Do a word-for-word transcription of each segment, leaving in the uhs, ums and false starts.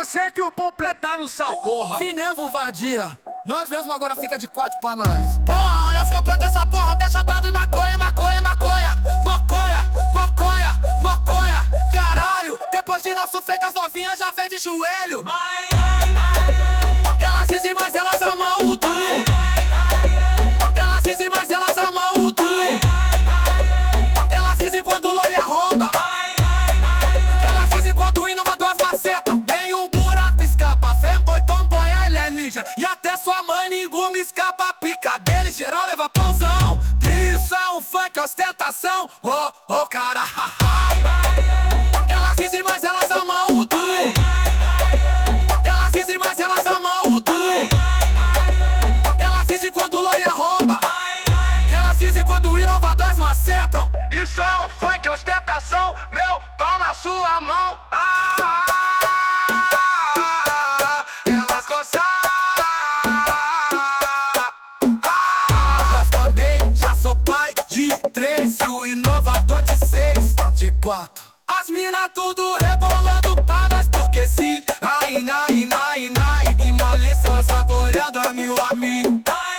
você que o completar no sal, porra. Finevo vadia. Nós mesmo agora fica de quatro pra nós. Porra, eu sou contra essa porra, deixa dado de maconha, maconha, maconha. Maconha, maconha, maconha. Caralho, depois de nosso feito as novinhas já vem de joelho. Elas dizem, mas elas amam o tu. Elas dizem, mas elas amam o tu. Elas dizem quando o loiro rouba. Elas dizem quando o inovador as macetas. Tem um buraco, escapa, fanboy, tomboy, ele é ninja. E até sua mãe, ninguém escapa, pica dele, geral leva pãozão. Isso é um funk, ostentação, oh, oh, cara. Elas dizem, mas elas amam o tu. Elas dizem, mas elas amam o tu. Elas dizem quando o loiro rouba. Elas dizem quando o inovador as macetam. Isso é um funk, ostentação, meu pau na sua mão. Ah, elas gostaram. Já sou pai de três e o inovador de seis, de quatro. As mina tudo rebolando pra nós, porque sim. Ai, ai, ai, ai, e malícia saboreando a meu amigo.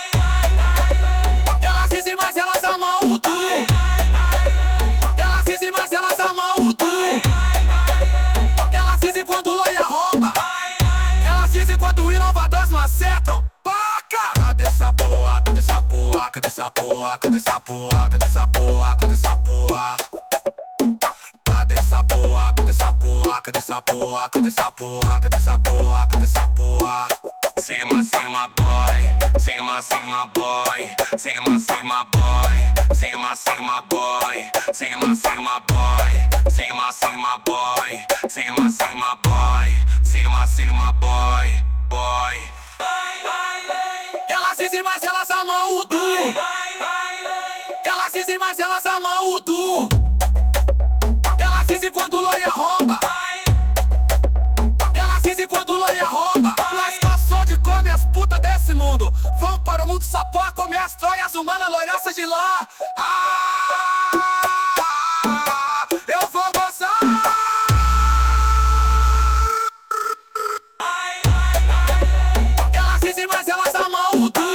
Elas dizem, mas elas amam o tu. Elas dizem, mas elas amam o tu. Elas dizem quando o loiro rouba. Elas dizem quando o inovador não acertam. Paca! Cadê essa porra? Cadê essa porra? Cadê essa porra? Cadê essa porra? Cadê essa porra? Cadê essa porra? Cadê essa porra? Cadê essa porra? Cadê essa porra? Cadê essa porra? Cadê essa porra? Cadê essa porra? Cima, cima, boy. Cima, cima, boy. Cima, cima, boy. Cima, cima, boy. Cima, cima, boy. Cima, cima, boy. Cima, cima, boy. Cima, cima, boy. Boy. Elas dizem, mas elas amam o tu. Elas dizem, mas elas amam o tu. Elas dizem quando o loiro rouba. Elas dizem quando o loiro rouba. Nós passou de comer as putas desse mundo. Vão para o mundo sapó, comer as troias humanas, loiraças de lá. Ah, eu vou gozar. Elas dizem, mas elas amam o tu.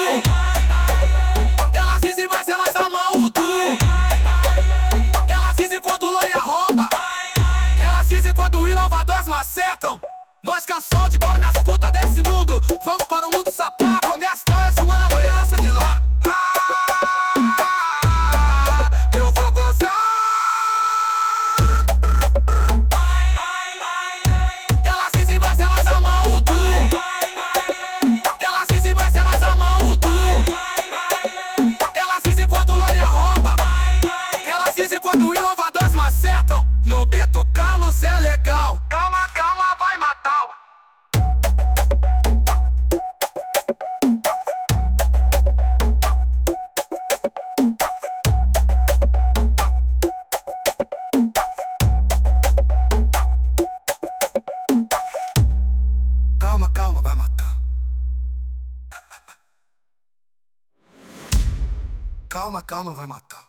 Elas dizem, mas elas amam o tu. Elas dizem quando o loiro rouba. Elas dizem quando o inovador não acertam. Nós cansou de comer as putas desse mundo. Vamos para o mundo sapá, comer as troias humanas, loiraça de lá. Ah, eu vou gozar. Elas dizem, mas elas amam o tu. Elas dizem, mas elas amam o tu. Elas dizem quando o loiro rouba. Elas dizem quando o inovador não acertam. No Beto Carlos é legal. Calma, calma, vai matar. Calma, calma, vai matar. Calma, calma, vai matar.